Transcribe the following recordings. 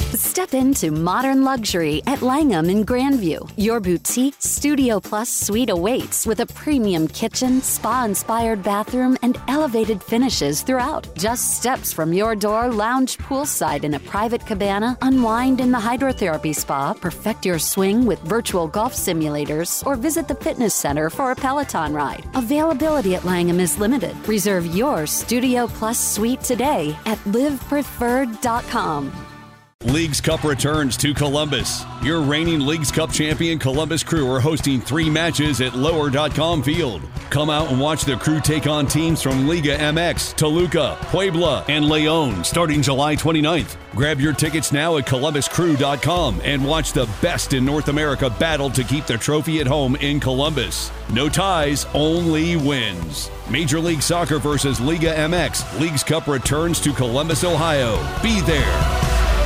Step into modern luxury at Langham in Grandview. Your boutique Studio Plus suite awaits with a premium kitchen, spa-inspired bathroom, and elevated finishes throughout. Just steps from your door, lounge poolside in a private cabana, unwind in the hydrotherapy spa, perfect your swing with virtual golf simulators, or visit the fitness center for a Peloton ride. Availability at Langham is limited. Reserve your Studio Plus suite today at livepreferred.com. Leagues Cup returns to Columbus. Your reigning Leagues Cup champion Columbus Crew are hosting 3 matches at Lower.com Field. Come out and watch the Crew take on teams from Liga MX, Toluca, Puebla, and León starting July 29th. Grab your tickets now at ColumbusCrew.com and watch the best in North America battle to keep the trophy at home in Columbus. No ties, only wins. Major League Soccer versus Liga MX. Leagues Cup returns to Columbus, Ohio. Be there.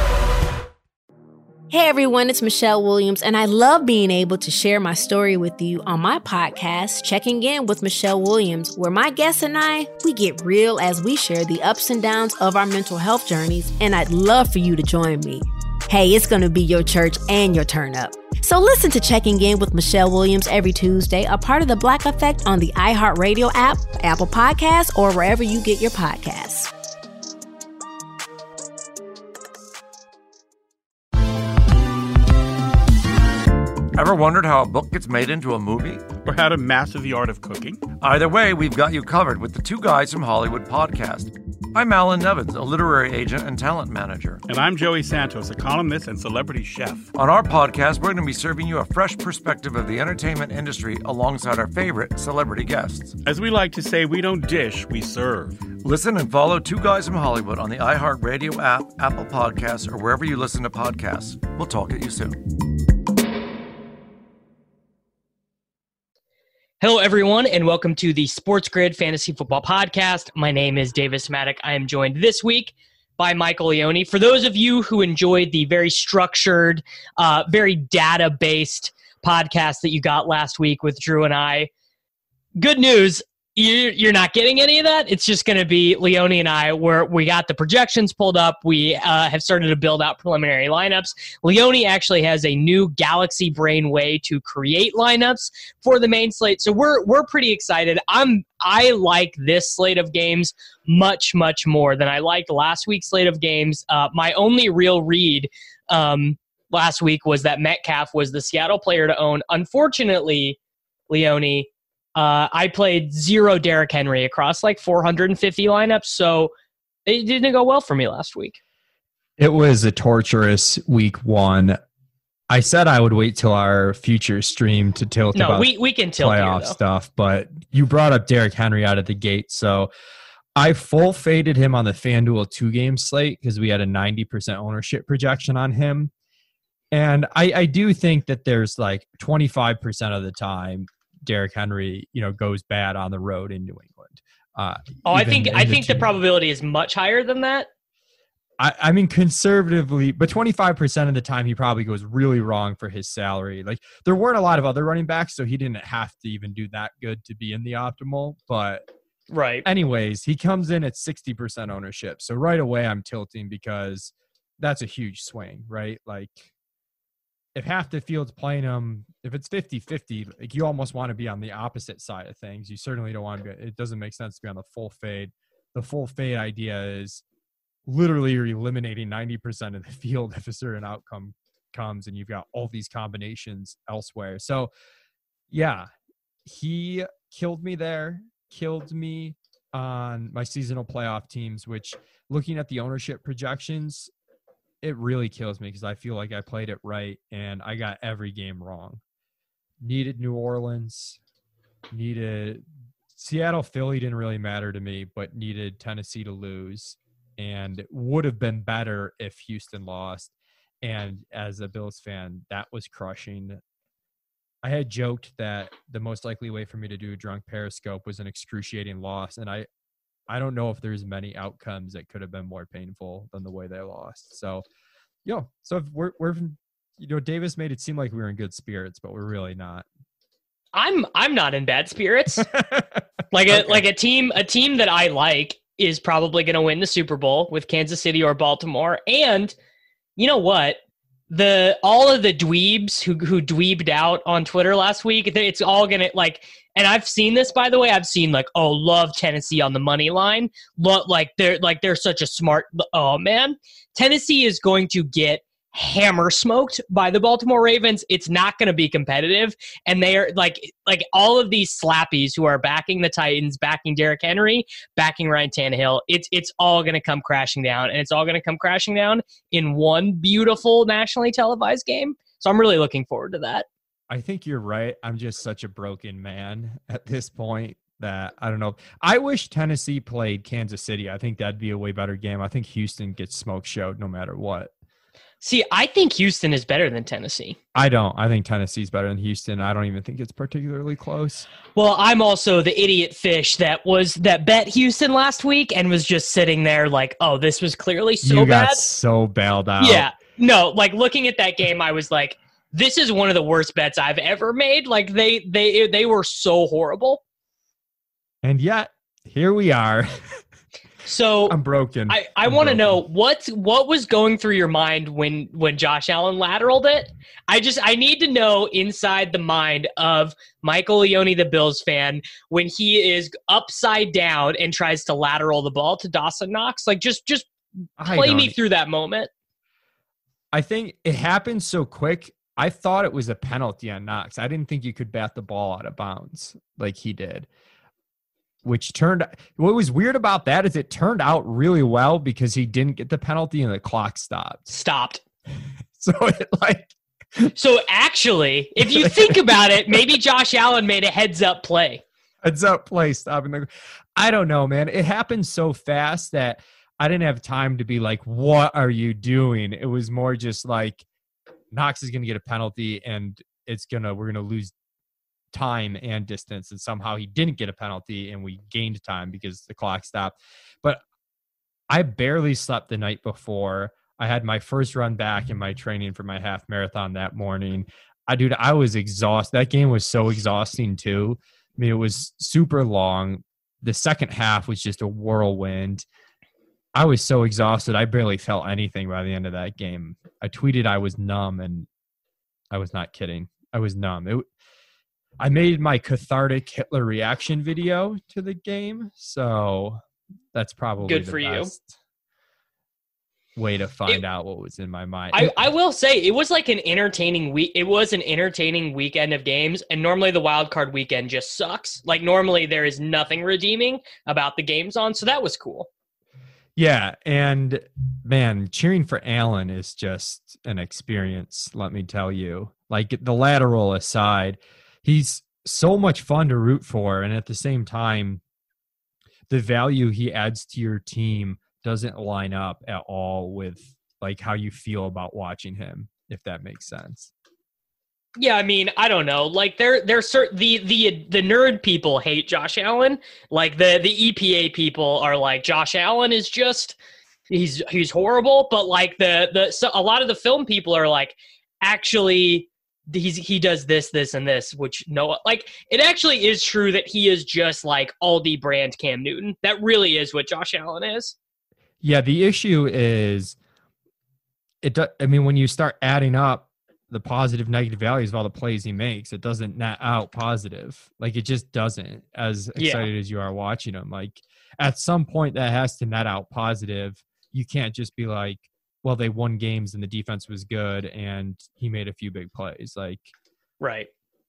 Hey everyone, it's Michelle Williams, and I love being able to share my story with you on my podcast, Checking In with Michelle Williams, where my guests and I, we get real as we share the ups and downs of our mental health journeys, and I'd love for you to join me. Hey, it's going to be your church and your turn up. So listen to Checking In with Michelle Williams every Tuesday, a part of the Black Effect on the iHeartRadio app, Apple Podcasts, or wherever you get your podcasts. Ever wondered how a book gets made into a movie? Or how to master the art of cooking? Either way, we've got you covered with the Two Guys from Hollywood podcast. I'm Alan Nevins, a literary agent and talent manager. And I'm Joey Santos, a columnist and celebrity chef. On our podcast, we're going to be serving you a fresh perspective of the entertainment industry alongside our favorite celebrity guests. As we like to say, we don't dish, we serve. Listen and follow Two Guys from Hollywood on the iHeartRadio app, Apple Podcasts, or wherever you listen to podcasts. We'll talk at you soon. Hello, everyone, and welcome to the Sports Grid Fantasy Football Podcast. My name is Davis Maddock. I am joined this week by Michael Leone. For those of you who enjoyed the very structured, very data-based podcast that you got last week with Drew and I, good news, you're not getting any of that. It's just going to be Leone and I, where we got the projections pulled up. We have started to build out preliminary lineups. Leone actually has a new Galaxy Brain way to create lineups for the main slate. So we're pretty excited. I like this slate of games much, much more than I liked last week's slate of games. My only real read last week was that Metcalf was the Seattle player to own. Unfortunately, Leone, I played 0 Derrick Henry across like 450 lineups, so it didn't go well for me last week. It was a torturous week 1. I said I would wait till our future stream to tilt about we can tilt playoff here, stuff, but you brought up Derrick Henry out of the gate, so I full faded him on the FanDuel 2-game slate because we had a 90% ownership projection on him. And I do think that there's like 25% of the time Derrick Henry, goes bad on the road in New England. I think the probability is much higher than that. I mean, conservatively, but 25% of the time he probably goes really wrong for his salary. Like, there weren't a lot of other running backs, so he didn't have to even do that good to be in the optimal. But right. Anyways, he comes in at 60% ownership. So right away I'm tilting because that's a huge swing, right? Like, if half the field's playing him, if it's 50-50, like, you almost want to be on the opposite side of things. You certainly don't want to be, it doesn't make sense to be on the full fade. The full fade idea is literally you're eliminating 90% of the field if a certain outcome comes and you've got all these combinations elsewhere. So yeah, he killed me there, killed me on my seasonal playoff teams, which, looking at the ownership projections, it really kills me because I feel like I played it right and I got every game wrong. Needed New Orleans, needed Seattle. Philly didn't really matter to me, but needed Tennessee to lose, and it would have been better if Houston lost. And as a Bills fan, that was crushing. I had joked that the most likely way for me to do a drunk Periscope was an excruciating loss, and I don't know if there's many outcomes that could have been more painful than the way they lost. So, so we're Davis made it seem like we were in good spirits, but we're really not. I'm not in bad spirits. A team that I like is probably going to win the Super Bowl with Kansas City or Baltimore, and You know what? All of the dweebs who dweebed out on Twitter last week, it's all gonna like. And I've seen this, by the way. I've seen like, oh, love Tennessee on the money line. They're such a smart. Oh man, Tennessee is going to get hammer smoked by the Baltimore Ravens. It's not going to be competitive, and they are like all of these slappies who are backing the Titans, backing Derrick Henry, backing Ryan Tannehill. It's all going to come crashing down, and it's all going to come crashing down in one beautiful nationally televised game. So I'm really looking forward to that. I think you're right. I'm just such a broken man at this point that I don't know. I wish Tennessee played Kansas City. I think that'd be a way better game. I think Houston gets smoke showed no matter what. See, I think Houston is better than Tennessee. I don't. I think Tennessee's better than Houston. I don't even think it's particularly close. Well, I'm also the idiot fish that bet Houston last week and was just sitting there like, oh, this was clearly so bad. You got so bailed out. Yeah. No, like looking at that game, I was like, this is one of the worst bets I've ever made. Like they were so horrible. And yet, here we are. So I'm broken. I want to know what was going through your mind when Josh Allen lateraled it. I need to know inside the mind of Michael Leone, the Bills fan, when he is upside down and tries to lateral the ball to Dawson Knox. Like just play me through that moment. I think it happened so quick. I thought it was a penalty on Knox. I didn't think you could bat the ball out of bounds like he did. What was weird about that is it turned out really well because he didn't get the penalty and the clock stopped. So actually, if you think about it, maybe Josh Allen made a heads-up play. Stopping I don't know, man. It happened so fast that I didn't have time to be like, what are you doing? It was more just like, Knox is going to get a penalty and we're going to lose time and distance. And somehow he didn't get a penalty and we gained time because the clock stopped. But I barely slept the night before. I had my first run back in my training for my half marathon that morning. I was exhausted. That game was so exhausting too. I mean, it was super long. The second half was just a whirlwind. I was so exhausted. I barely felt anything by the end of that game. I tweeted I was numb, and I was not kidding. I was numb. I made my cathartic Hitler reaction video to the game, so that's probably good for the best way to find out what was in my mind. I will say it was like an entertaining week. It was an entertaining weekend of games, and normally the wild card weekend just sucks. Like normally there is nothing redeeming about the games on, so that was cool. Yeah, and man, cheering for Allen is just an experience, let me tell you. Like the lateral aside, he's so much fun to root for, and at the same time, the value he adds to your team doesn't line up at all with like how you feel about watching him, if that makes sense. Yeah, I mean, I don't know. Like the nerd people hate Josh Allen. Like the EPA people are like, Josh Allen is just he's horrible. But like so a lot of the film people are like, actually he does this, and this, which no, like it actually is true that he is just like Aldi brand Cam Newton. That really is what Josh Allen is. Yeah, the issue is when you start adding up the positive, negative values of all the plays he makes, it doesn't net out positive. Like it just doesn't, as excited as you are watching him. Like at some point that has to net out positive. You can't just be like, well, they won games and the defense was good and he made a few big plays. Like, right.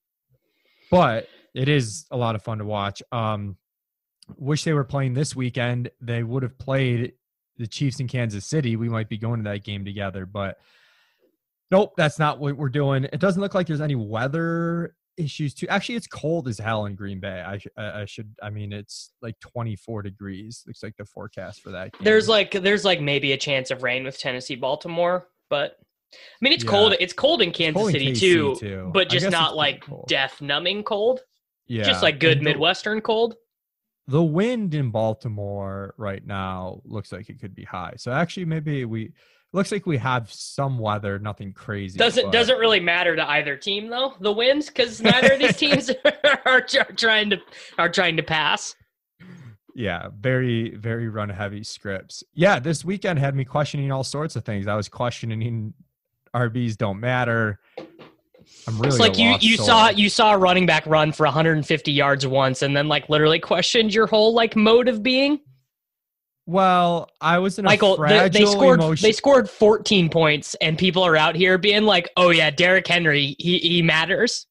But it is a lot of fun to watch. Wish they were playing this weekend. They would have played the Chiefs in Kansas City. We might be going to that game together, but nope, that's not what we're doing. It doesn't look like there's any weather issues too. Actually, it's cold as hell in Green Bay. It's like 24 degrees. Looks like the forecast for that game. There's like maybe a chance of rain with Tennessee, Baltimore, but I mean, it's cold. It's cold in Kansas City too, but just not like death numbing cold. Yeah. Just like good Midwestern cold. The wind in Baltimore right now looks like it could be high. So actually looks like we have some weather, nothing crazy. Doesn't really matter to either team though, the winds, because neither of these teams are trying to pass. Yeah, very, very run heavy scripts. Yeah, this weekend had me questioning all sorts of things. I was questioning RBs don't matter. I'm really it's like you saw a running back run for 150 yards once and then like literally questioned your whole like mode of being. Well, I was in a Michael, fragile they scored 14 points and people are out here being like, oh yeah, Derrick Henry, he matters.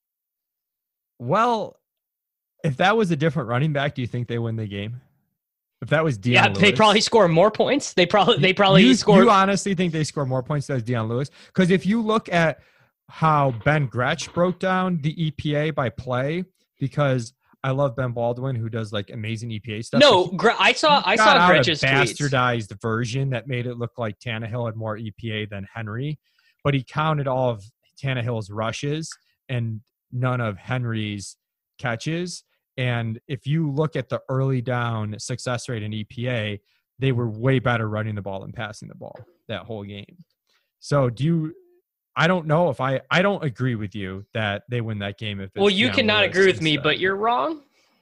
Well, if that was a different running back, do you think they win the game? If that was Dion Lewis, they probably score more points. They probably score. You honestly think they score more points than Dion Lewis? Because if you look at how Ben Gretsch broke down the EPA by play, because I love Ben Baldwin, who does like amazing EPA stuff. No, I saw Gretsch's bastardized version that made it look like Tannehill had more EPA than Henry, but he counted all of Tannehill's rushes and none of Henry's catches. And if you look at the early down success rate in EPA, they were way better running the ball than passing the ball that whole game. So I don't know if I don't agree with you that they win that game. Well, you cannot agree with me, but you're wrong.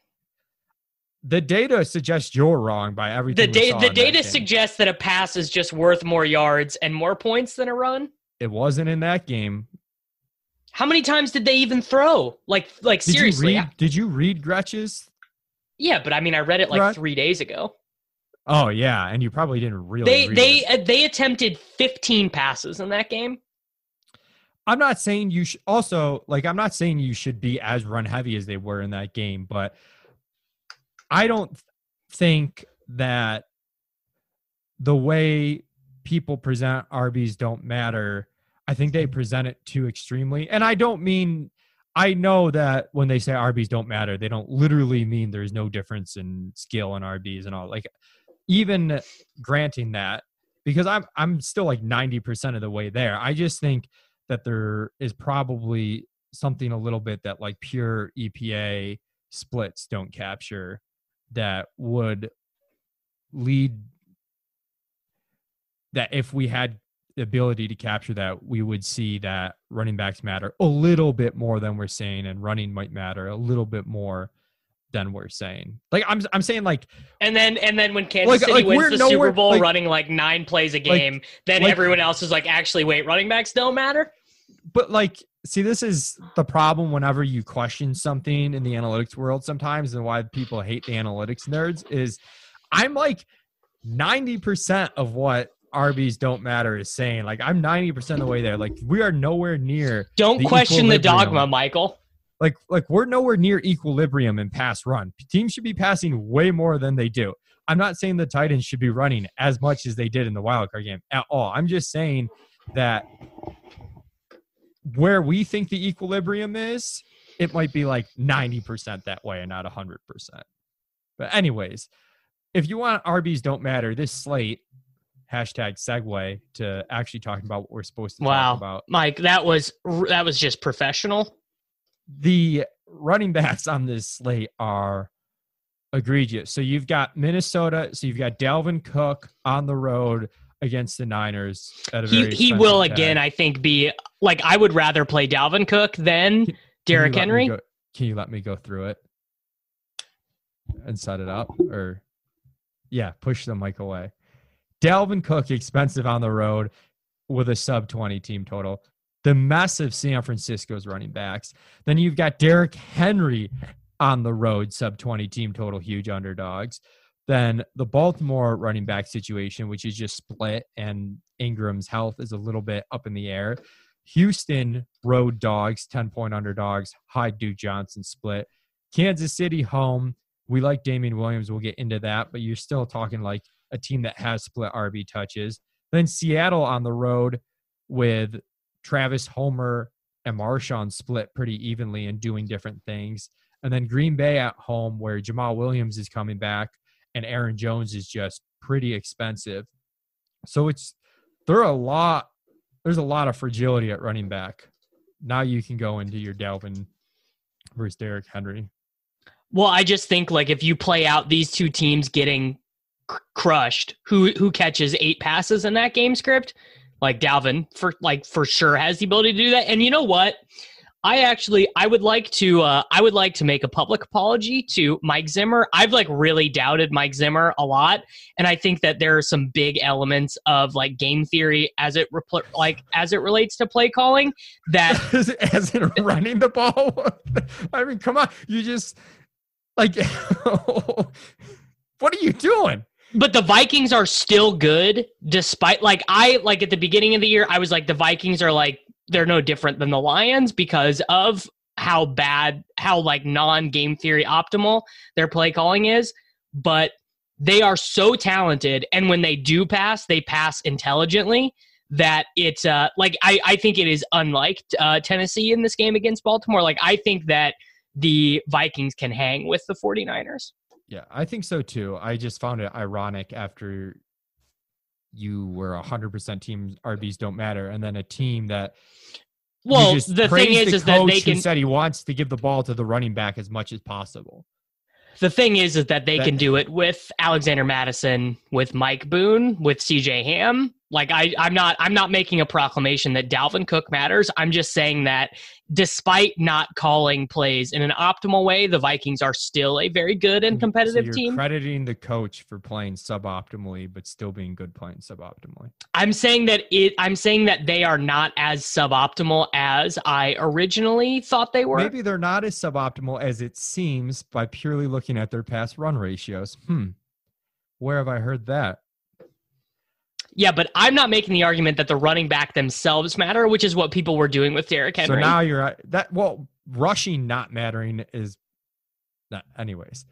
The data suggests you're wrong by everything. The data suggests that a pass is just worth more yards and more points than a run. It wasn't in that game. How many times did they even throw? Like seriously. Did you read Gretsch's? Yeah, but I mean, I read it like 3 days ago. Oh yeah, and you probably didn't really. They attempted 15 passes in that game. I'm not saying you should. Also, like, I'm not saying you should be as run heavy as they were in that game, but I don't think that the way people present RBs don't matter. I think they present it too extremely. And I don't mean, I know that when they say RBs don't matter, they don't literally mean there's no difference in skill in RBs and all. Like, even granting that, because I'm still like 90% of the way there. I just think that there is probably something a little bit that like pure EPA splits don't capture that would lead, that if we had the ability to capture that, we would see that running backs matter a little bit more than we're saying, and running might matter a little bit more than we're saying. Like I'm saying, like, and then when Kansas City wins the Super Bowl running like 9 plays a game, then everyone else is like, actually, wait, running backs don't matter. But like, see, this is the problem whenever you question something in the analytics world sometimes, and why people hate the analytics nerds is I'm like 90% of what RBs don't matter is saying. Like, I'm 90% of the way there. Like, we are nowhere near. Don't question the dogma, Michael. Like we're nowhere near equilibrium in pass run. Teams should be passing way more than they do. I'm not saying the Titans should be running as much as they did in the wildcard game at all. I'm just saying that where we think the equilibrium is, it might be like 90% that way and not 100%. But anyways, if you want RBs don't matter, this slate, #segue to actually talking about what we're supposed to talk about. Mike, that was just professional. The running backs on this slate are egregious. So you've got Minnesota. So you've got Dalvin Cook on the road against the Niners. At a he will tag. Again, I think, be like, I would rather play Dalvin Cook than Derrick Henry. Can you let me go through it and set it up? Or push the mic away. Dalvin Cook, expensive on the road with a sub 20 team total. The massive San Francisco's running backs. Then you've got Derrick Henry on the road, sub 20 team total, huge underdogs. Then the Baltimore running back situation, which is just split, and Ingram's health is a little bit up in the air. Houston road dogs, 10-point underdogs, high Duke Johnson split. Kansas City home. We like Damian Williams. We'll get into that, but you're still talking like a team that has split RB touches. Then Seattle on the road with Travis Homer and Marshawn split pretty evenly and doing different things. And then Green Bay at home, where Jamal Williams is coming back and Aaron Jones is just pretty expensive. So there's a lot of fragility at running back. Now you can go into your Dalvin versus Derrick Henry. Well, I just think, like, if you play out these two teams getting crushed, who catches 8 passes in that game script? Like, Dalvin for sure has the ability to do that. And you know what? I would like to make a public apology to Mike Zimmer. I've like really doubted Mike Zimmer a lot, and I think that there are some big elements of like game theory as it relates to play calling that as in running the ball. I mean, come on, you just like what are you doing? But the Vikings are still good despite at the beginning of the year I was like the Vikings are like they're no different than the Lions because of how like non-game theory optimal their play calling is, but they are so talented, and when they do pass, they pass intelligently that it's I think it is unlike Tennessee in this game against Baltimore. Like I think that the Vikings can hang with the 49ers. Yeah, I think so too. I just found it ironic after you were 100% team RBs don't matter, and then a team that the thing is that they can said he wants to give the ball to the running back as much as possible. The thing is that they can do it with Alexander Mattison, with Mike Boone, with CJ Ham. Like I'm not making a proclamation that Dalvin Cook matters. I'm just saying that despite not calling plays in an optimal way, the Vikings are still a very good and competitive team. Crediting the coach for playing suboptimally, but still being good playing suboptimally. I'm saying that they are not as suboptimal as I originally thought they were. Maybe they're not as suboptimal as it seems by purely looking at their pass run ratios. Where have I heard that? Yeah, but I'm not making the argument that the running back themselves matter, which is what people were doing with Derrick Henry. So now you're that. Well, rushing not mattering is not. Anyways,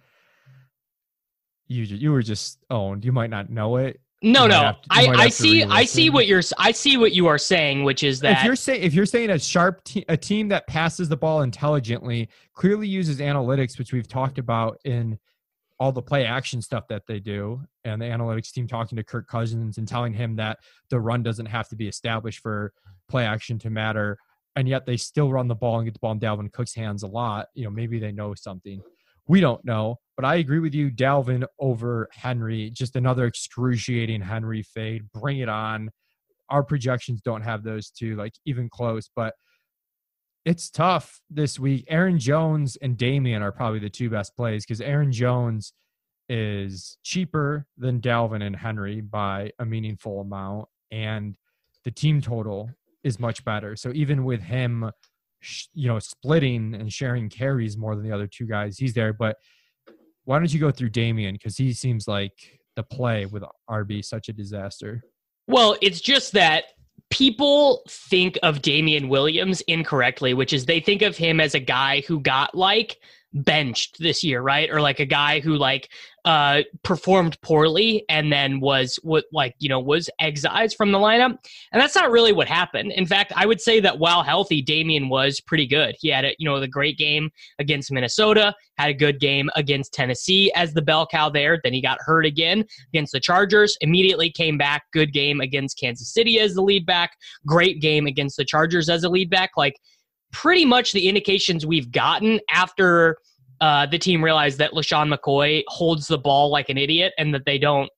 you were just owned. You might not know it. No. I see what you are saying, which is that if you're saying a team that passes the ball intelligently, clearly uses analytics, which we've talked about in all the play action stuff that they do, and the analytics team talking to Kirk Cousins and telling him that the run doesn't have to be established for play action to matter. And yet they still run the ball and get the ball in Dalvin Cook's hands a lot. Maybe they know something. We don't know, but I agree with you. Dalvin over Henry, just another excruciating Henry fade. Bring it on. Our projections don't have those two, like even close, but it's tough this week. Aaron Jones and Damian are probably the two best plays because Aaron Jones is cheaper than Dalvin and Henry by a meaningful amount, and the team total is much better. So even with him, splitting and sharing carries more than the other two guys, he's there. But why don't you go through Damian? Because he seems like the play with RB such a disaster. Well, it's just that people think of Damian Williams incorrectly, which is they think of him as a guy who got like benched this year, right? Or like a guy who performed poorly and then was excised from the lineup. And that's not really what happened. In fact, I would say that while healthy, Damian was pretty good. He had the great game against Minnesota, had a good game against Tennessee as the bell cow there. Then he got hurt again against the Chargers, immediately came back, good game against Kansas City as the lead back, great game against the Chargers as a lead back. Like pretty much the indications we've gotten after the team realized that LaShawn McCoy holds the ball like an idiot and that they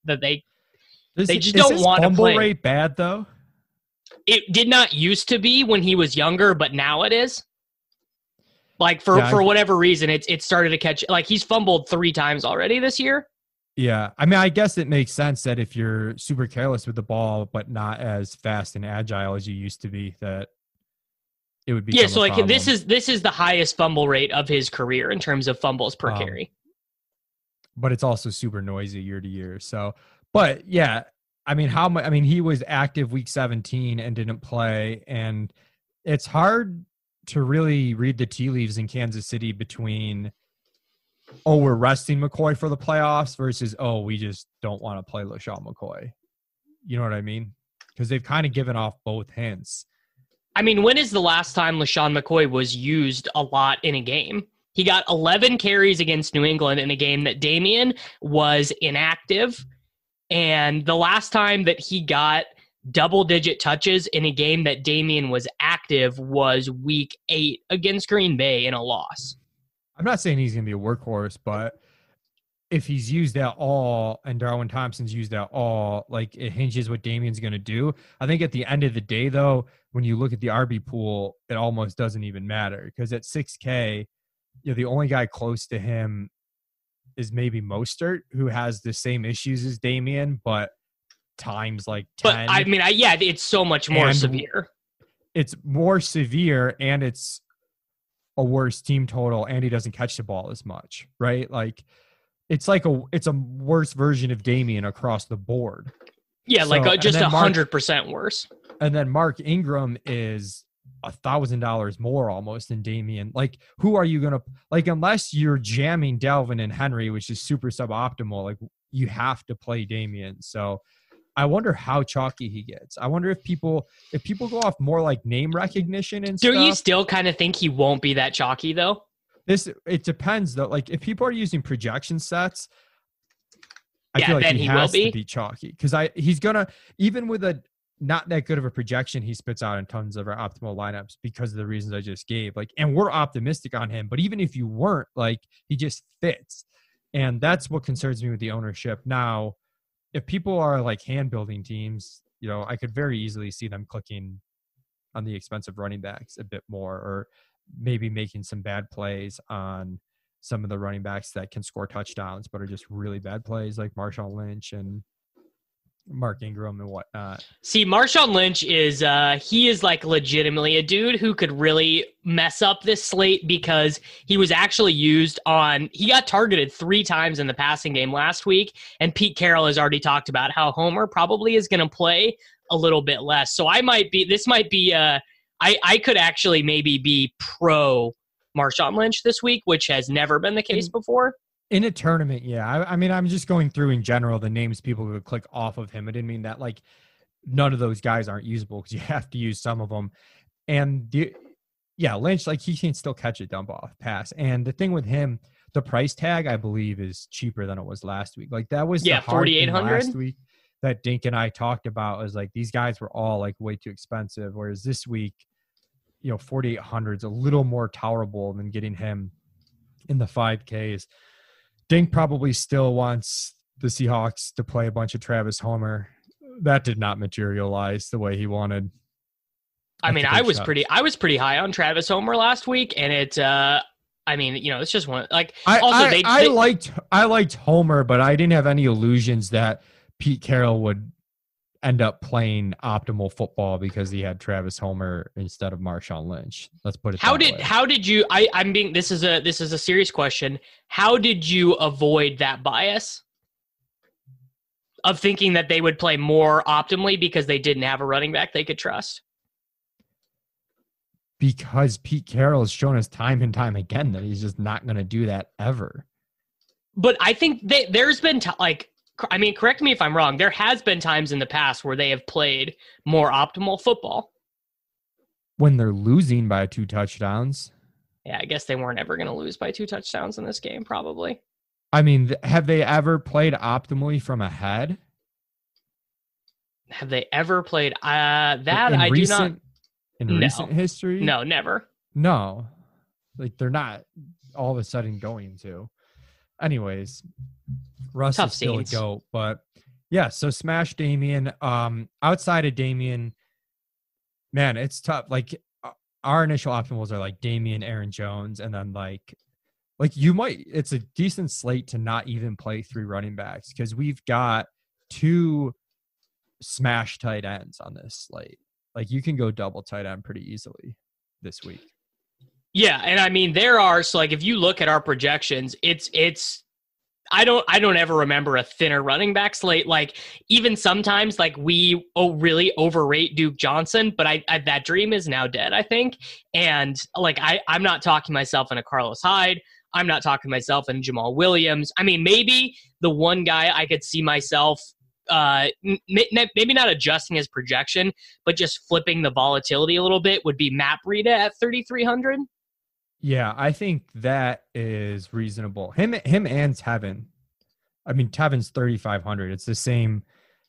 just don't want to play. Fumble rate bad though? It did not used to be when he was younger, but now it is. Like for whatever reason, it started to catch. Like he's fumbled 3 times already this year. Yeah, I mean, I guess it makes sense that if you're super careless with the ball, but not as fast and agile as you used to be, that it would be. Yeah, so like this is the highest fumble rate of his career in terms of fumbles per carry. But it's also super noisy year to year. So, but yeah, I mean, he was active week 17 and didn't play, and it's hard to really read the tea leaves in Kansas City between, we're resting McCoy for the playoffs versus, we just don't want to play LaShawn McCoy. You know what I mean? Because they've kind of given off both hints. I mean, when is the last time LaShawn McCoy was used a lot in a game? He got 11 carries against New England in a game that Damian was inactive. And the last time that he got double-digit touches in a game that Damian was active was week 8 against Green Bay in a loss. I'm not saying he's going to be a workhorse, but if he's used at all and Darwin Thompson's used at all, like it hinges what Damian's going to do. I think at the end of the day, though, when you look at the RB pool, it almost doesn't even matter because at 6K, the only guy close to him is maybe Mostert, who has the same issues as Damian, but times like 10. But it's so much more severe. It's more severe, and it's a worse team total, and he doesn't catch the ball as much, right? Like it's a worse version of Damian across the board. Yeah, so, just 100% worse. And then Mark Ingram is $1,000 more almost than Damian. Like, who are you going to, like, unless you're jamming Dalvin and Henry, which is super suboptimal, like, you have to play Damian. So I wonder how chalky he gets. I wonder if people go off more like name recognition and stuff. Do you still kind of think he won't be that chalky though? It depends though. Like, if people are using projection sets, I feel like then he has to be chalky because he's gonna, even with a not that good of a projection, he spits out in tons of our optimal lineups because of the reasons I just gave. Like, and we're optimistic on him, but even if you weren't, like, he just fits, and that's what concerns me with the ownership. Now, if people are like hand building teams, I could very easily see them clicking on the expensive running backs a bit more, or maybe making some bad plays on some of the running backs that can score touchdowns, but are just really bad plays like Marshawn Lynch and Mark Ingram and whatnot. See, Marshawn Lynch he is like legitimately a dude who could really mess up this slate because he was actually he got targeted 3 times in the passing game last week. And Pete Carroll has already talked about how Homer probably is going to play a little bit less. So I could actually maybe be pro Marshawn Lynch this week, which has never been the case before. In a tournament, yeah. I mean, I'm just going through in general the names people would click off of him. I didn't mean that like none of those guys aren't usable because you have to use some of them. And Lynch, like, he can still catch a dump off pass. And the thing with him, the price tag, I believe, is cheaper than it was last week. Like, that was the hard thing last week that Dink and I talked about, was like these guys were all like way too expensive. Whereas this week, 4,800 is a little more tolerable than getting him in the 5Ks. Dink probably still wants the Seahawks to play a bunch of Travis Homer. That did not materialize the way he wanted. I mean, I was pretty high on Travis Homer last week, and it's just one, like, I liked Homer, but I didn't have any illusions that Pete Carroll would end up playing optimal football because he had Travis Homer instead of Marshawn Lynch. Let's put it that way. How did you, this is a serious question. How did you avoid that bias of thinking that they would play more optimally because they didn't have a running back they could trust? Because Pete Carroll has shown us time and time again that he's just not going to do that ever. But I think there's been correct me if I'm wrong. There has been times in the past where they have played more optimal football. When they're losing by 2 touchdowns. Yeah, I guess they weren't ever going to lose by 2 touchdowns in this game, probably. I mean, have they ever played optimally from ahead? Have they ever played recent history? No, never. No. Like, they're not all of a sudden going to. Anyways, Russ is still a GOAT, but yeah, so smash Damian. Outside of Damian, man, it's tough. Like, our initial optimals are like Damian, Aaron Jones, and then like it's a decent slate to not even play 3 running backs because we've got 2 smash tight ends on this slate. Like, you can go double tight end pretty easily this week. Yeah, and I mean if you look at our projections, it's I don't ever remember a thinner running back slate. Like, even sometimes, like, we really overrate Duke Johnson, but that dream is now dead, I think. And like, I'm not talking myself into Carlos Hyde. I'm not talking myself into Jamal Williams. I mean, maybe the one guy I could see myself maybe not adjusting his projection, but just flipping the volatility a little bit would be Matt Breida at 3,300. Yeah, I think that is reasonable. Him and Tevin. I mean, Tevin's 3,500. It's the same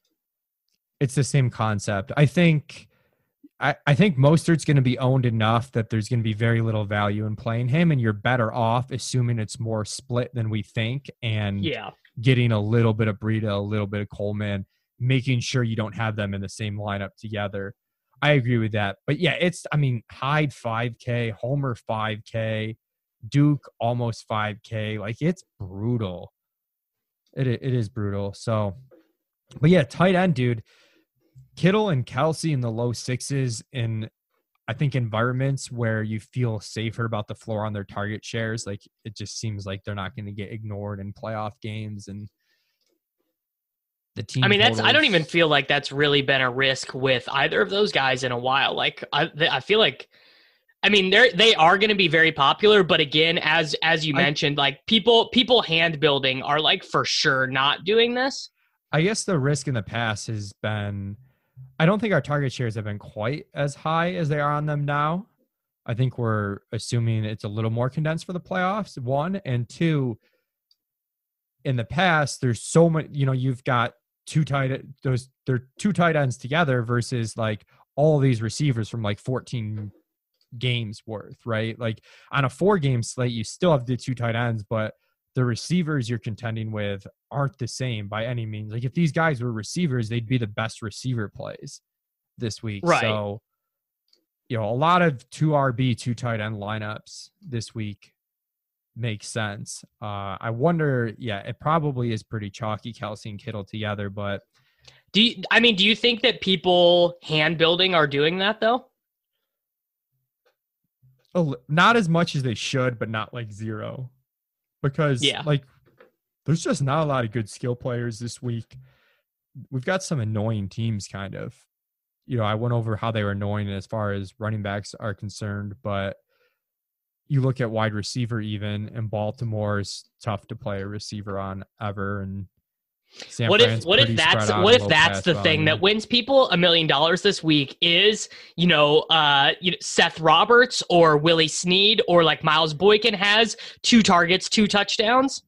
concept. I think Mostert's going to be owned enough that there's going to be very little value in playing him, and you're better off assuming it's more split than we think, and getting a little bit of Breida, a little bit of Coleman, making sure you don't have them in the same lineup together. I agree with that. But yeah, Hyde 5K, Homer 5K, Duke almost 5K. Like, it's brutal. It is brutal. So, but yeah, tight end, dude. Kittle and Kelsey in the low sixes in, I think, environments where you feel safer about the floor on their target shares. Like, it just seems like they're not going to get ignored in playoff games and the team. I don't even feel like that's really been a risk with either of those guys in a while. Like, I feel like, they are going to be very popular, but again, as you mentioned, like people hand building are like for sure not doing this. I guess the risk in the past has been, I don't think our target shares have been quite as high as they are on them now. I think we're assuming it's a little more condensed for the playoffs, 1. And 2, in the past, there's so much, you've got two tight ends together versus like all these receivers from like 14 games worth, right? Like on a 4-game slate, you still have the 2 tight ends, but the receivers you're contending with aren't the same by any means. Like, if these guys were receivers, they'd be the best receiver plays this week. Right. So, a lot of 2 RB, 2 tight end lineups this week makes sense. I wonder, it probably is pretty chalky, Kelsey and Kittle together, but do you think that people hand building are doing that though? Not as much as they should, but not like zero. Because like, there's just not a lot of good skill players this week. We've got some annoying teams, kind of. I went over how they were annoying as far as running backs are concerned, but you look at wide receiver even, and Baltimore is tough to play a receiver on ever. And what if that's the thing that wins people $1 million this week is, Seth Roberts or Willie Snead or like Miles Boykin has 2 targets, 2 touchdowns?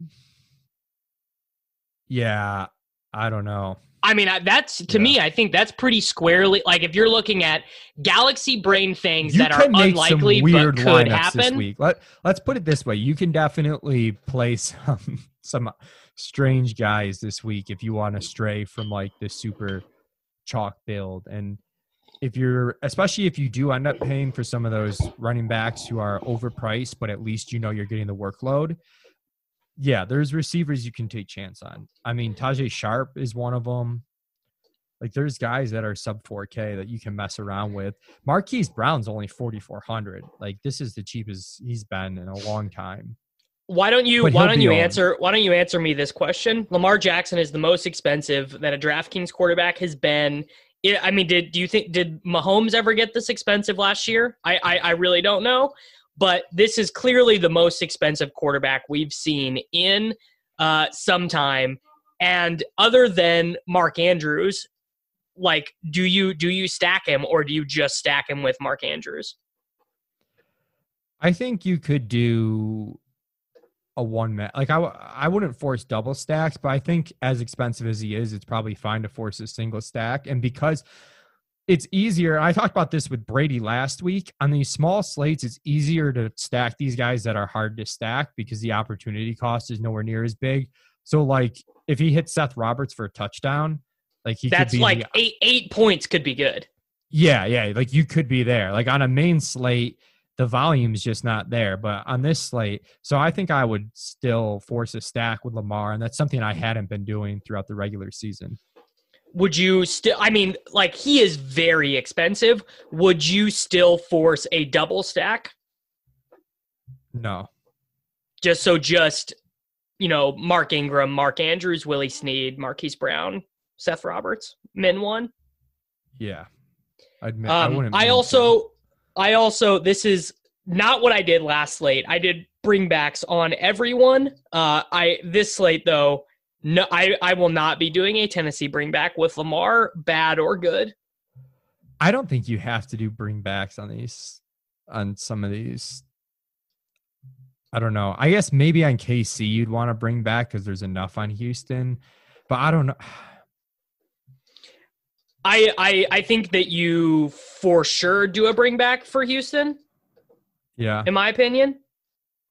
Yeah, I don't know. That's to me, I think that's pretty squarely, like, if you're looking at galaxy brain things that are unlikely but could happen this week. Let's put it this way. You can definitely play some strange guys this week if you want to stray from like the super chalk build. And especially if you do end up paying for some of those running backs who are overpriced, but at least you're getting the workload. Yeah, there's receivers you can take chance on. Tajay Sharp is one of them. Like, there's guys that are sub 4K that you can mess around with. Marquise Brown's only 4,400. Like, this is the cheapest he's been in a long time. Why don't you answer me this question? Lamar Jackson is the most expensive that a DraftKings quarterback has been. Did Mahomes ever get this expensive last year? I really don't know. But this is clearly the most expensive quarterback we've seen in some time. And other than Mark Andrews, like, do you stack him, or do you just stack him with Mark Andrews? I think you could do a one-man. Like, I wouldn't force double stacks, but I think as expensive as he is, it's probably fine to force a single stack. And because it's easier. I talked about this with Brady last week. On these small slates, it's easier to stack these guys that are hard to stack because the opportunity cost is nowhere near as big. So, like, if he hits Seth Roberts for a touchdown, like, that's like 8 points could be good. Yeah. Like, you could be there. Like, on a main slate, the volume is just not there. But on this slate, so I think I would still force a stack with Lamar, and that's something I hadn't been doing throughout the regular season. Would you still, he is very expensive. Would you still force a double stack? No. Just Mark Ingram, Mark Andrews, Willie Snead, Marquise Brown, Seth Roberts, min one? Yeah. I also, this is not what I did last slate. I did bringbacks on everyone. This slate, though, no, I will not be doing a Tennessee bringback with Lamar, bad or good. I don't think you have to do bringbacks on some of these. I don't know. I guess maybe on KC you'd want to bring back because there's enough on Houston, but I don't know. I think that you for sure do a bringback for Houston. Yeah. In my opinion.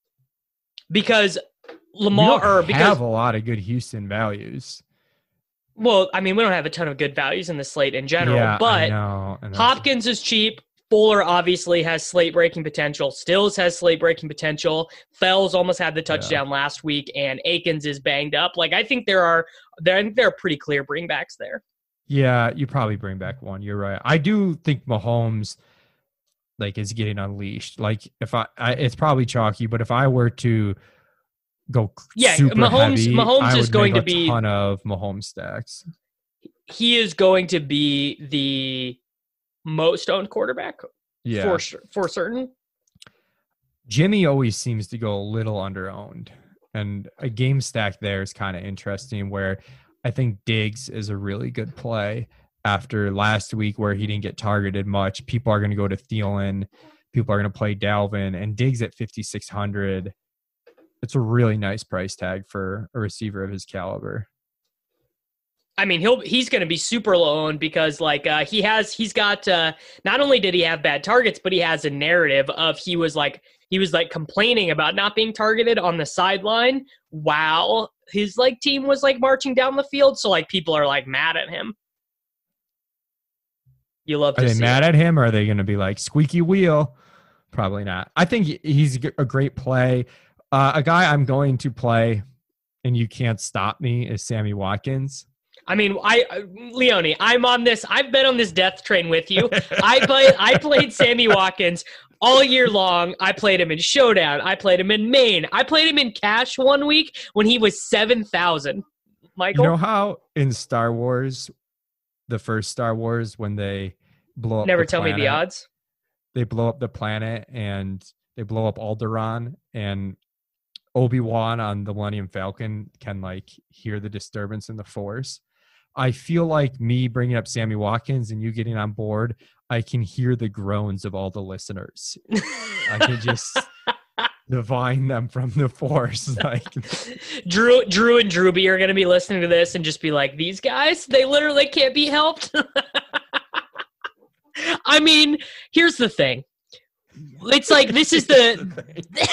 Because have a lot of good Houston values. Well, I mean, we don't have a ton of good values in the slate in general, Yeah, but I know. And Hopkins is cheap. Fuller obviously has slate-breaking potential. Stills has slate-breaking potential. Fells almost had the touchdown last week, and Akins is banged up. Like, I think there are pretty clear bringbacks there. Yeah, you probably bring back one. You're right. I do think Mahomes, like, is getting unleashed. Like, if it's probably chalky, but if I were to go super heavy, Mahomes I is would going make to be a ton of Mahomes stacks. He is going to be the most owned quarterback. Yeah, for certain. Jimmy always seems to go a little underowned, and a game stack there is kind of interesting. Where I think Diggs is a really good play after last week where he didn't get targeted much. People are going to go to Thielen. People are going to play Dalvin, and Diggs at 5,600. It's a really nice price tag for a receiver of his caliber. I mean, he's going to be super low owned because he's got not only did he have bad targets, but he has a narrative of he was complaining about not being targeted on the sideline while his team was marching down the field. So people are mad at him. You love to see. Are they mad at him, or are they going to be like squeaky wheel? Probably not. I think he's a great play. A guy I'm going to play, and you can't stop me, is Sammy Watkins. I mean, Leone, I'm on this. I've been on this death train with you. I played Sammy Watkins all year long. I played him in Showdown. I played him in Maine. I played him in Cash one week when he was 7,000. Michael? You know how in Star Wars, the first Star Wars, when they blow up Never the tell planet, me the odds. They blow up the planet and they blow up Alderaan, and Obi-Wan on the Millennium Falcon can hear the disturbance in the Force. I feel like me bringing up Sammy Watkins and you getting on board, I can hear the groans of all the listeners. I can just divine them from the Force. Drew and Drewby are going to be listening to this and just be like, these guys, they literally can't be helped. I mean, here's the thing. It's this is the...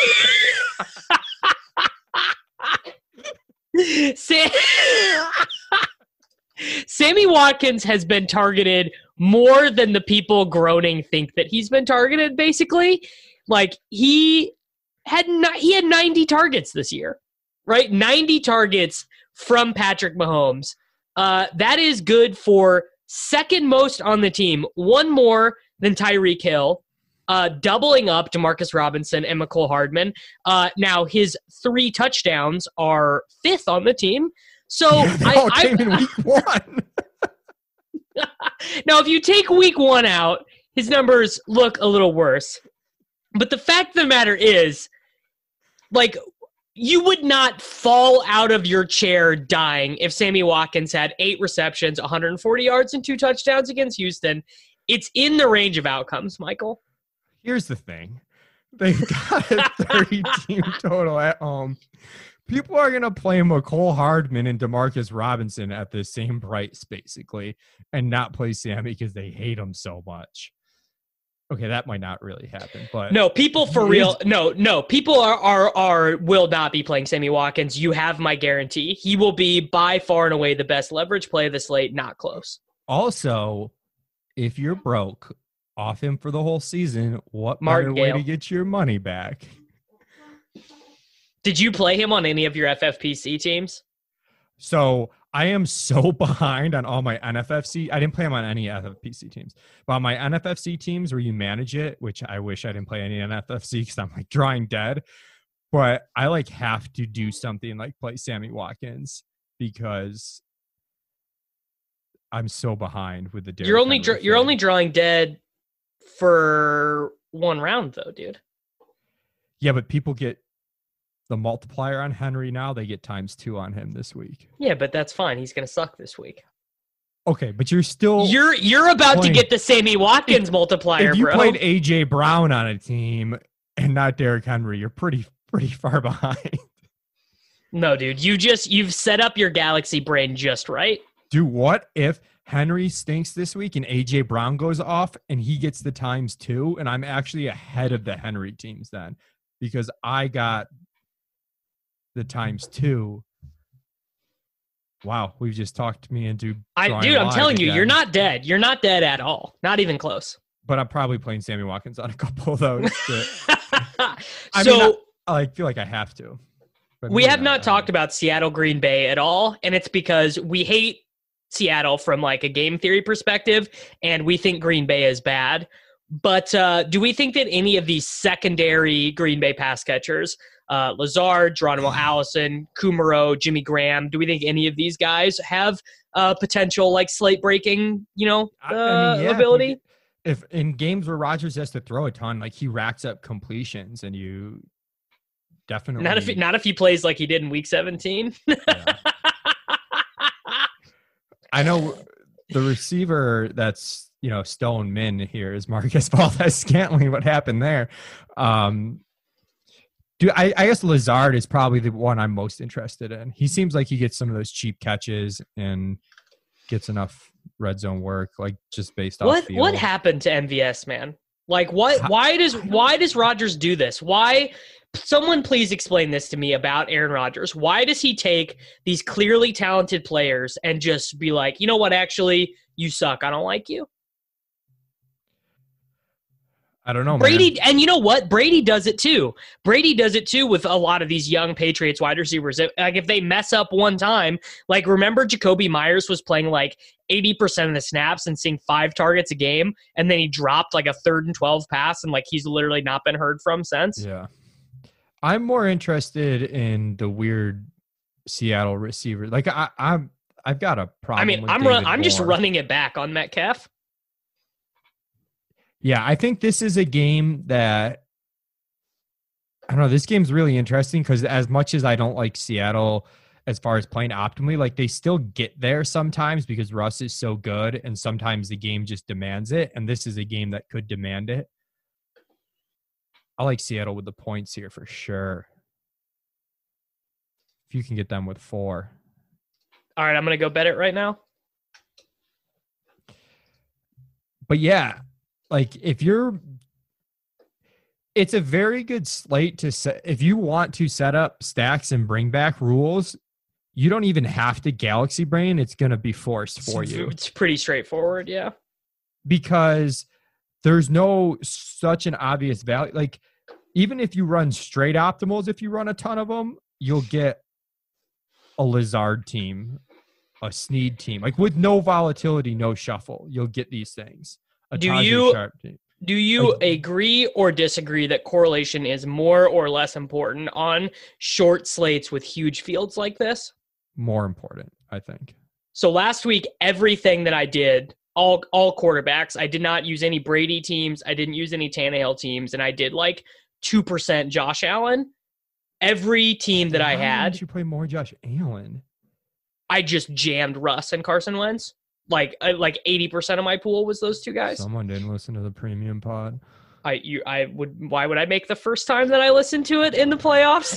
Sammy Watkins has been targeted more than the people groaning think that he's been targeted, basically. He had 90 targets this year, right? 90 targets from Patrick Mahomes. That is good for second most on the team, one more than Tyreek Hill, doubling up DeMarcus Robinson and McCole Hardman. Now, his 3 touchdowns are 5th on the team. So I came in week 1. Now, if you take week 1 out, his numbers look a little worse. But the fact of the matter is, you would not fall out of your chair dying if Sammy Watkins had 8 receptions, 140 yards, and 2 touchdowns against Houston. It's in the range of outcomes, Michael. Here's the thing. They've got a 30-team total at home. People are going to play McCole Hardman and DeMarcus Robinson at the same price, basically, and not play Sammy because they hate him so much. Okay, that might not really happen, but no, people for real. No, people are will not be playing Sammy Watkins. You have my guarantee. He will be by far and away the best leverage play of the slate. Not close. Also, if you're broke off him for the whole season, what better Martingale way to get your money back? Did you play him on any of your FFPC teams? So I am so behind on all my NFFC. I didn't play him on any FFPC teams. But on my NFFC teams where you manage it, which I wish I didn't play any NFFC because I'm drawing dead. But I have to do something play Sammy Watkins because I'm so behind with the Derrick You're only drawing dead for 1 round though, dude. Yeah, but people get the multiplier on Henry now. They get ×2 on him this week. Yeah, but that's fine. He's going to suck this week. Okay, but you're still... You're about to get the Sammy Watkins multiplier, if you bro. played A.J. Brown on a team and not Derrick Henry, you're pretty far behind. No, dude. You've set up your galaxy brain just right. Dude, what if Henry stinks this week and A.J. Brown goes off and he gets the ×2 and I'm actually ahead of the Henry teams then because I got the ×2 Wow, we've just talked me into. Dude, I'm telling you, you're not dead. You're not dead at all. Not even close. But I'm probably playing Sammy Watkins on a couple of those. I feel like I have to. We have not talked about Seattle Green Bay at all, and it's because we hate Seattle from like a game theory perspective, and we think Green Bay is bad. But do we think that any of these secondary Green Bay pass catchers, Lazard, Geronimo Allison, Kumaro, Jimmy Graham, do we think any of these guys have potential like slate breaking, ability? If in games where Rodgers has to throw a ton, like he racks up completions, and you definitely not if he plays like he did in Week 17. Yeah. I know the receiver that's stone min here is Marcus Valdes-Scantling. What happened there? I guess Lazard is probably the one I'm most interested in. He seems like he gets some of those cheap catches and gets enough red zone work, like just based off field. What happened to MVS, man? Like why does Rodgers do this? Why? Someone please explain this to me about Aaron Rodgers. Why does he take these clearly talented players and just be like, you know what, actually, you suck. I don't like you. I don't know, Brady, man. And you know what? Brady does it too. Brady does it too with a lot of these young Patriots wide receivers. Like if they mess up one time, like remember Jacoby Myers was playing like 80% of the snaps and seeing 5 targets a game, and then he dropped like a 3rd and 12 pass, and like he's literally not been heard from since. Yeah. I'm more interested in the weird Seattle receiver. Like I've got a problem. I mean, I'm just running it back on Metcalf. Yeah, I think this is a game that I don't know. This game's really interesting because as much as I don't like Seattle as far as playing optimally, like they still get there sometimes because Russ is so good, and sometimes the game just demands it. And this is a game that could demand it. I like Seattle with the points here for sure. If you can get them with 4. All right, I'm going to go bet it right now. But yeah, like it's a very good slate to set. If you want to set up stacks and bring back rules, you don't even have to galaxy brain. It's going to be forced for you. It's pretty straightforward. Yeah. Because there's no such an obvious value. Like, even if you run straight optimals, if you run a ton of them, you'll get a Lazard team, a Snead team, like with no volatility, no shuffle. You'll get these things. Do you agree or disagree that correlation is more or less important on short slates with huge fields like this? More important, I think. So last week, everything that I did, all quarterbacks, I did not use any Brady teams. I didn't use any Tannehill teams. And I did like 2% Josh Allen. Every team that I had. Why did you play more Josh Allen? I just jammed Russ and Carson Wentz. Like 80% of my pool was those two guys. Someone didn't listen to the premium pod. Why would I make the first time that I listened to it in the playoffs?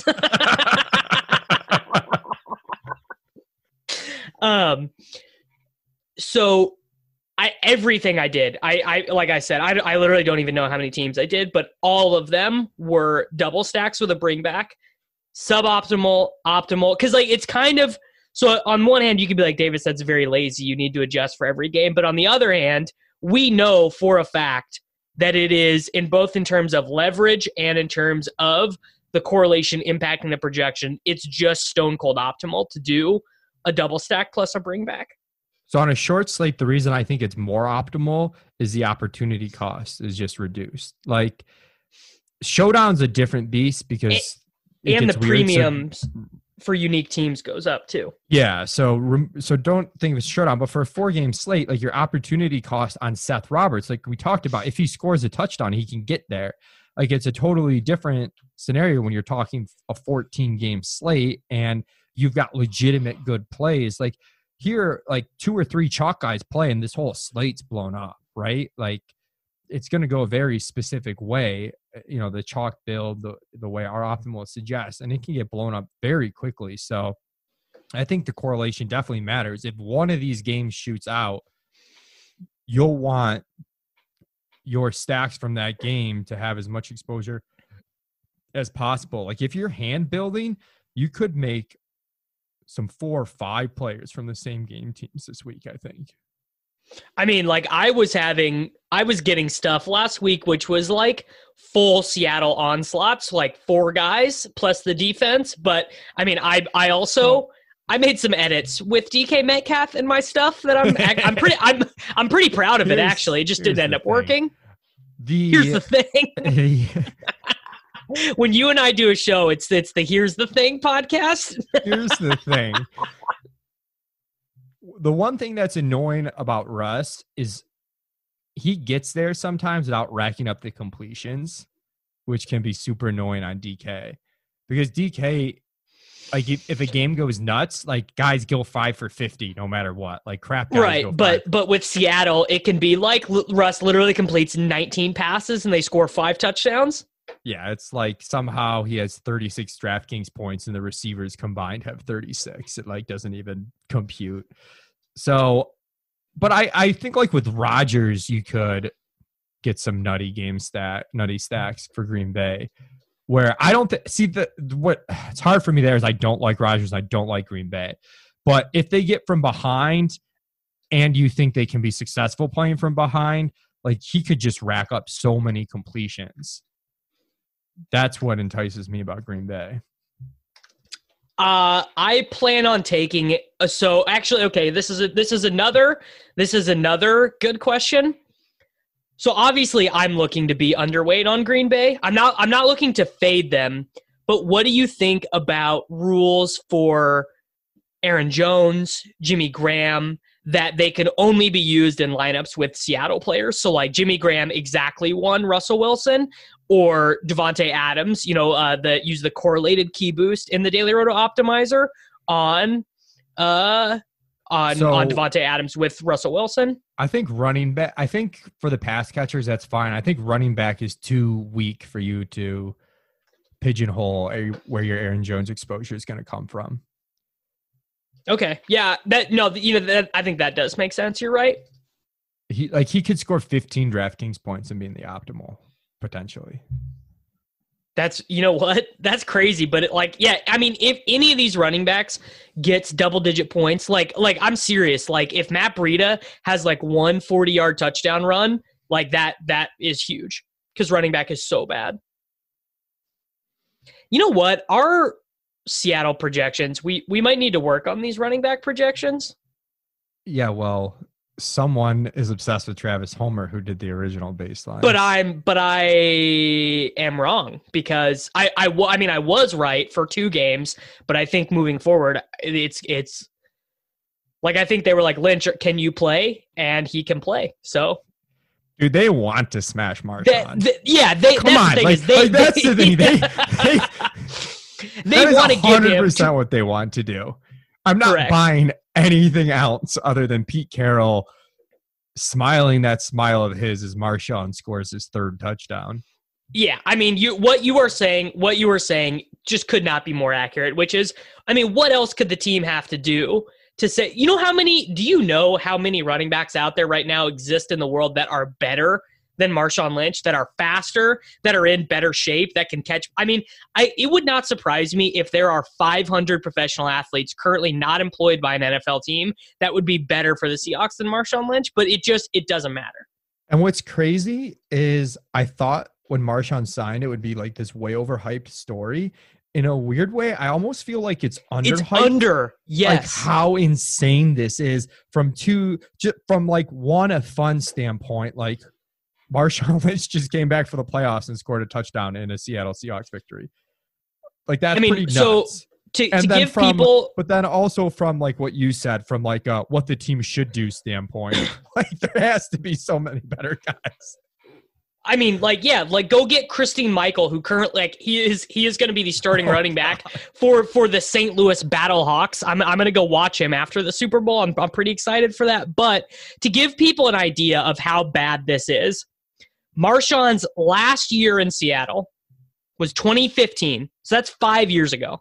So everything I did, like I said, I literally don't even know how many teams I did, but all of them were double stacks with a bring back, suboptimal, optimal. Cause like, it's kind of, so on one hand, you could be like, Davis, that's very lazy. You need to adjust for every game. But on the other hand, we know for a fact that it is in both in terms of leverage and in terms of the correlation impacting the projection. It's just stone cold optimal to do a double stack plus a bring back. So on a short slate, the reason I think it's more optimal is the opportunity cost is just reduced. Like Showdown's a different beast because and the premiums for unique teams goes up too. Yeah. So don't think of it Showdown, but for a 4-game slate, like your opportunity cost on Seth Roberts, like we talked about, if he scores a touchdown, he can get there. Like it's a totally different scenario when you're talking a 14-game slate and you've got legitimate good plays. Like here, like 2 or 3 chalk guys play and this whole slate's blown up, right? Like it's going to go a very specific way, you know, the chalk build, the way our optimal suggests, and it can get blown up very quickly. So I think the correlation definitely matters. If one of these games shoots out, you'll want your stacks from that game to have as much exposure as possible. Like if you're hand building, you could make some 4 or 5 players from the same game teams this week, I think. I mean, like I was getting stuff last week, which was like full Seattle onslaughts, like 4 guys plus the defense. But I mean, I made some edits with DK Metcalf in my stuff that I'm pretty proud of it. Actually, it just didn't end up working. Here's the thing. When you and I do a show, it's the Here's the Thing podcast. Here's the thing. The one thing that's annoying about Russ is he gets there sometimes without racking up the completions, which can be super annoying on DK. Because DK, like if a game goes nuts, like guys go 5 for 50 no matter what. Like crap guys right, go but with Seattle, it can be like Russ literally completes 19 passes and they score 5 touchdowns. Yeah, it's like somehow he has 36 DraftKings points and the receivers combined have 36. It like doesn't even compute. So, but I think like with Rodgers, you could get some nutty stacks for Green Bay. Where I don't what it's hard for me there is I don't like Rodgers. I don't like Green Bay. But if they get from behind and you think they can be successful playing from behind, like he could just rack up so many completions. That's what entices me about Green Bay. I plan on taking it. So actually, okay, this is another good question. So obviously I'm looking to be underweight on Green Bay. I'm not looking to fade them, but what do you think about rules for Aaron Jones, Jimmy Graham, that they can only be used in lineups with Seattle players? So like Jimmy Graham exactly one Russell Wilson, or Devontae Adams, use the correlated key boost in the Daily Roto Optimizer on Devontae Adams with Russell Wilson. I think running back. I think for the pass catchers, that's fine. I think running back is too weak for you to pigeonhole where your Aaron Jones exposure is going to come from. Okay, yeah, I think that does make sense. You're right. He could score 15 DraftKings points and be in the optimal potentially. That's, that's crazy. But if any of these running backs gets double-digit points, like I'm serious. Like if Matt Breida has like one 40-yard touchdown run, like that is huge because running back is so bad. You know what? Our Seattle projections, we might need to work on these running back projections. Yeah, well, someone is obsessed with Travis Homer who did the original baseline. But I am wrong because I was right for 2 games, but I think moving forward it's like I think they were like, Lynch, can you play? And he can play. So dude, they want to smash Marshawn. That's the thing. They want to give him 100% what they want to do. I'm not Correct. buying anything else other than Pete Carroll smiling that smile of his as Marshawn scores his 3rd touchdown. Yeah, I mean, what you were saying just could not be more accurate, which is, I mean, what else could the team have to do to say, do you know how many running backs out there right now exist in the world that are better than Marshawn Lynch, that are faster, that are in better shape, that can catch? I mean, it would not surprise me if there are 500 professional athletes currently not employed by an NFL team that would be better for the Seahawks than Marshawn Lynch, but it doesn't matter. And what's crazy is I thought when Marshawn signed, it would be like this way overhyped story. In a weird way, I almost feel like it's underhyped. Yes. Like how insane this is from like a fun standpoint, like Marshawn Lynch just came back for the playoffs and scored a touchdown in a Seattle Seahawks victory. Like that's pretty nuts. So to give people, but then also from like what you said, from like what the team should do standpoint, like there has to be so many better guys. I mean, go get Christine Michael, who currently he is going to be the starting running back for the St. Louis Battlehawks. I'm going to go watch him after the Super Bowl. I'm pretty excited for that. But to give people an idea of how bad this is, Marshawn's last year in Seattle was 2015. So that's 5 years ago.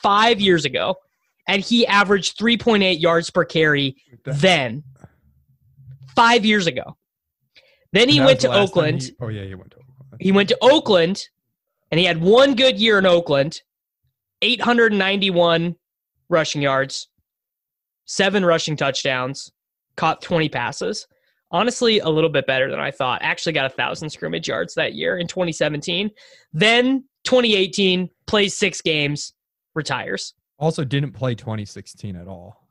And he averaged 3.8 yards per carry then. 5 years ago. Then he went to Oakland. He went to Oakland. He went to Oakland, and he had one good year in Oakland, 891 rushing yards, 7 rushing touchdowns, caught 20 passes. Honestly, a little bit better than I thought. Actually got 1,000 scrimmage yards that year in 2017. Then 2018, plays 6 games, retires. Also didn't play 2016 at all.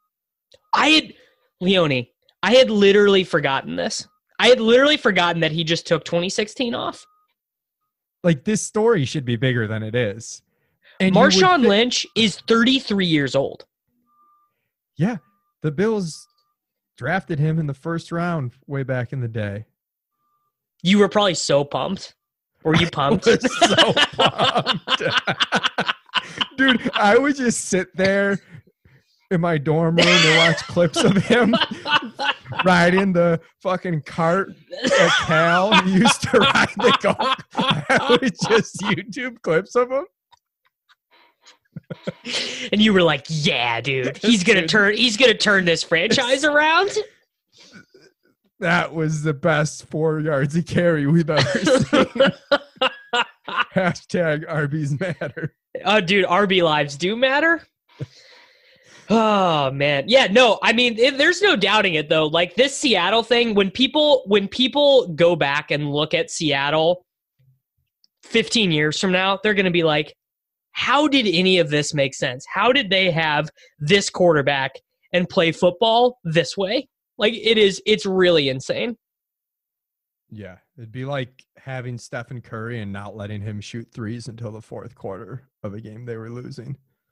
Leone, I had literally forgotten this. I had literally forgotten that he just took 2016 off. Like, this story should be bigger than it is. And Marshawn Lynch is 33 years old. Yeah, the Bills drafted him in the first round way back in the day. You were probably so pumped. Were you pumped? I was so pumped. Dude, I would just sit there in my dorm room and watch clips of him riding the fucking cart that Cal used to ride the golf. I would just YouTube clips of him. And you were like, yeah, dude, he's gonna turn this franchise around. That was the best 4 yards of carry we've ever seen. Hashtag RBs matter. Oh, dude, RB lives do matter. Oh man, yeah, no, I mean, there's no doubting it though. Like this Seattle thing, when people go back and look at Seattle 15 years from now, they're gonna be like, how did any of this make sense? How did they have this quarterback and play football this way? Like it's really insane. Yeah, it'd be like having Stephen Curry and not letting him shoot threes until the fourth quarter of a game they were losing.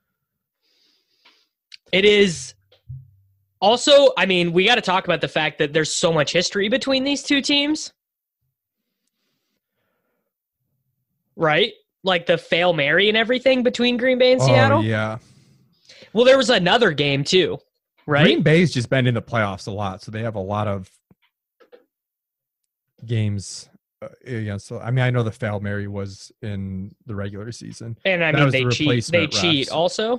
It is also, I mean, we got to talk about the fact that there's so much history between these two teams. Right? Like the Fail Mary and everything between Green Bay and Seattle. Oh, yeah. Well, there was another game too, right? Green Bay's just been in the playoffs a lot, so they have a lot of games against. I mean, I know the Fail Mary was in the regular season, and I mean they cheat. They cheat also.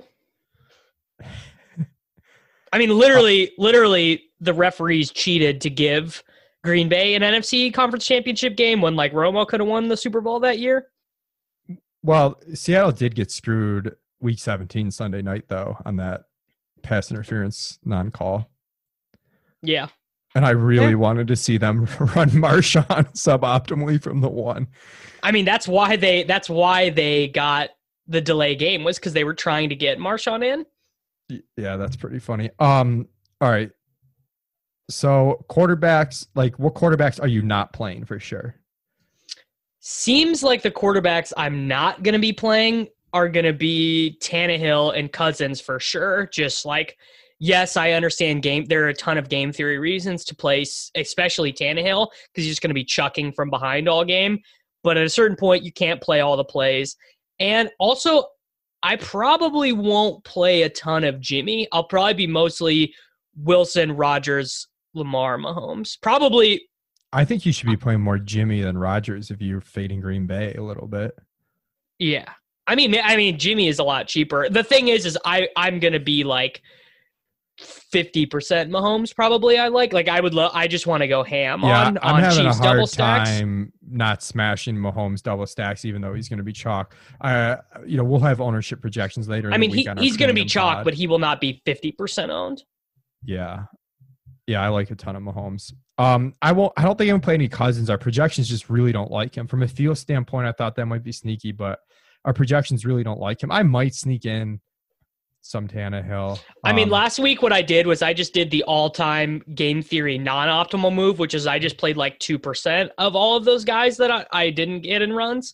I mean, literally, the referees cheated to give Green Bay an NFC Conference Championship game when like Romo could have won the Super Bowl that year. Well, Seattle did get screwed week 17 Sunday night, though, on that pass interference non-call. Yeah. And I really wanted to see them run Marshawn suboptimally from the one. I mean, that's why they got the delay game, was because they were trying to get Marshawn in. Yeah, that's pretty funny. All right. So quarterbacks, like what quarterbacks are you not playing for sure? Seems like the quarterbacks I'm not going to be playing are going to be Tannehill and Cousins for sure. Just like, yes, I understand there are a ton of game theory reasons to play, especially Tannehill, because he's just going to be chucking from behind all game. But at a certain point, you can't play all the plays. And also, I probably won't play a ton of Jimmy. I'll probably be mostly Wilson, Rodgers, Lamar, Mahomes. Probably. I think you should be playing more Jimmy than Rodgers if you're fading Green Bay a little bit. Yeah. I mean, Jimmy is a lot cheaper. The thing is I'm going to be like 50% Mahomes probably. I just want to go ham on I'm having Chiefs a hard double stacks. time not smashing Mahomes double stacks, even though he's going to be chalk. We'll have ownership projections later. I mean, he's going to be chalk, but he will not be 50% owned. Yeah. Yeah, I like a ton of Mahomes. I don't think I'm going to play any Cousins. Our projections just really don't like him. From a feel standpoint, I thought that might be sneaky, but our projections really don't like him. I might sneak in some Tannehill. I mean, last week what I did was I just did the all-time game theory non-optimal move, which is I just played like 2% of all of those guys that I didn't get in runs.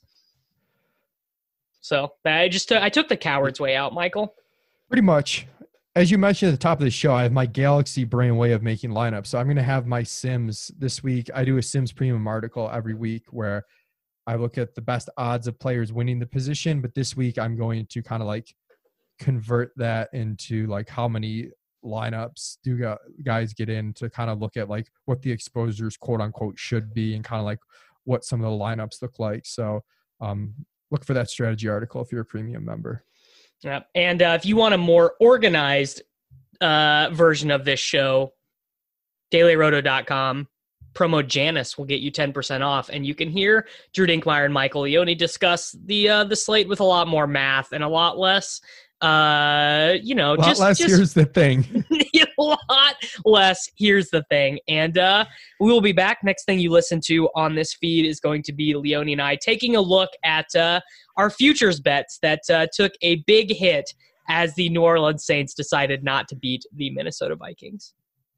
So I took the coward's way out, Michael. Pretty much. As you mentioned at the top of the show, I have my Galaxy brain way of making lineups. So I'm going to have my Sims this week. I do a Sims premium article every week where I look at the best odds of players winning the position. But this week I'm going to kind of like convert that into like how many lineups do guys get in to kind of look at like what the exposures quote unquote should be and kind of like what some of the lineups look like. So look for that strategy article if you're a premium member. Yeah. And if you want a more organized version of this show, dailyroto.com, promo Janice will get you 10% off. And you can hear Drew Dinkmeyer and Michael Leone discuss the slate with a lot more math and a lot less You know, a lot less. Here's the thing. A lot less. Here's the thing. And we will be back. Next thing you listen to on this feed is going to be Leone and I taking a look at our futures bets that took a big hit as the New Orleans Saints decided not to beat the Minnesota Vikings.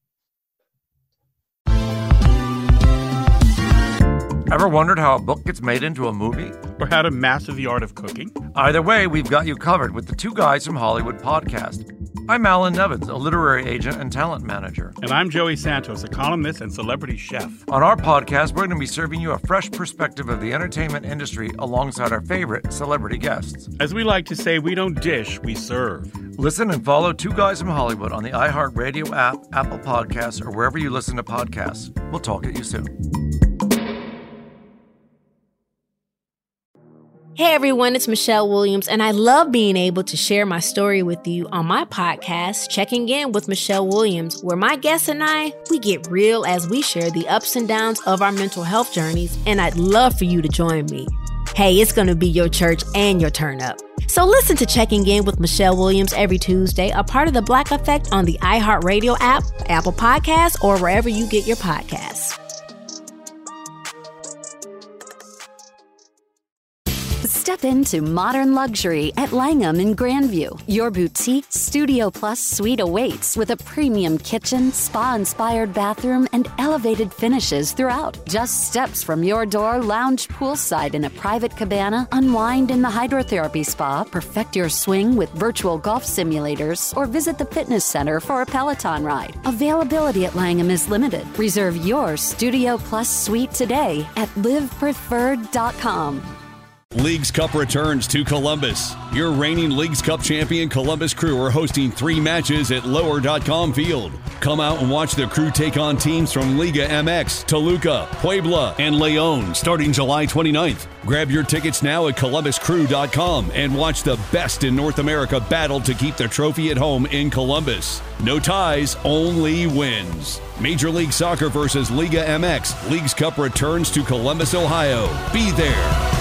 Ever wondered how a book gets made into a movie? Or how to master the art of cooking? Either way, we've got you covered with the Two Guys from Hollywood podcast. I'm Alan Nevins, a literary agent and talent manager. And I'm Joey Santos, a columnist and celebrity chef. On our podcast, we're going to be serving you a fresh perspective of the entertainment industry alongside our favorite celebrity guests. As we like to say, we don't dish, we serve. Listen and follow Two Guys from Hollywood on the iHeartRadio app, Apple Podcasts, or wherever you listen to podcasts. We'll talk at you soon. Hey everyone, it's Michelle Williams, and I love being able to share my story with you on my podcast, Checking In with Michelle Williams, where my guests and I, we get real as we share the ups and downs of our mental health journeys, and I'd love for you to join me. Hey, it's going to be your church and your turn up. So listen to Checking In with Michelle Williams every Tuesday, a part of the Black Effect on the iHeartRadio app, Apple Podcasts, or wherever you get your podcasts. Step into modern luxury at Langham in Grandview. Your boutique Studio Plus suite awaits with a premium kitchen, spa-inspired bathroom, and elevated finishes throughout. Just steps from your door, lounge poolside in a private cabana, unwind in the hydrotherapy spa, perfect your swing with virtual golf simulators, or visit the fitness center for a Peloton ride. Availability at Langham is limited. Reserve your Studio Plus suite today at livepreferred.com. Leagues Cup returns to Columbus. Your reigning Leagues Cup champion Columbus Crew are hosting 3 matches at lower.com field. Come out and watch the Crew take on teams from Liga MX, Toluca, Puebla, and León starting July 29th. Grab your tickets now at columbuscrew.com and watch the best in North America battle to keep the trophy at home in Columbus. No ties, only wins. Major League Soccer versus Liga MX. Leagues Cup returns to Columbus, Ohio. Be there.